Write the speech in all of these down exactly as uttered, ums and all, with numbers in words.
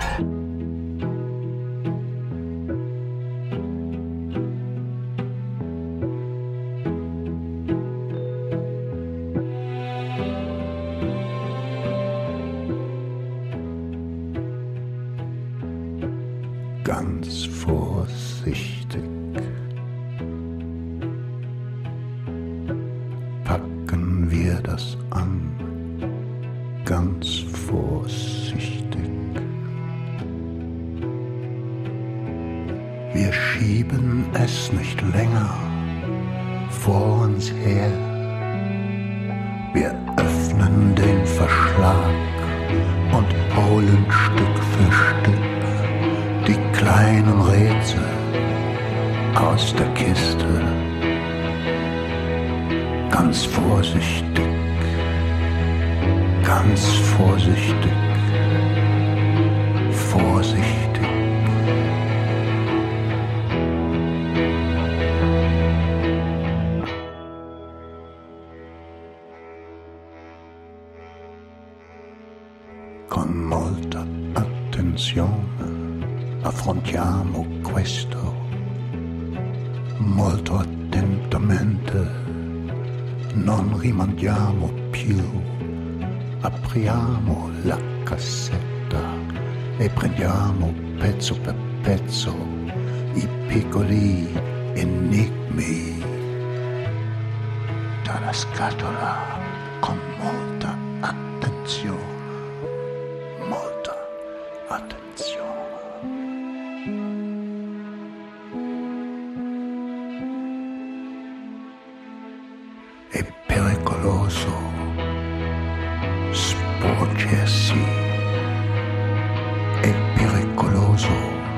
Ganz vorsichtig packen wir das an, ganz vorsichtig. Wir schieben es nicht länger vor uns her. Wir öffnen den Verschlag und holen Stück für Stück die kleinen Rätsel aus der Kiste. Ganz vorsichtig, ganz vorsichtig, vorsichtig. Con molta attenzione affrontiamo questo, molto attentamente, non rimandiamo più, apriamo la cassetta e prendiamo pezzo per pezzo i piccoli enigmi dalla scatola con molta attenzione, molta attenzione. È pericoloso sporgersi, è pericoloso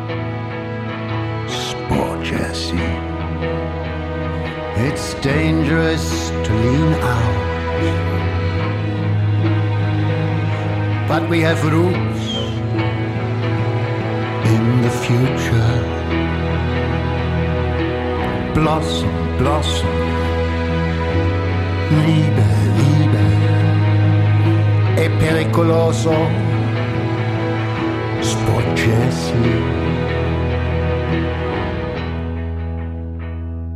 sporgersi. It's dangerous to lean out, but we have roots in the future. Blossom, blossom, Liebe, Liebe, è pericoloso sporgersi.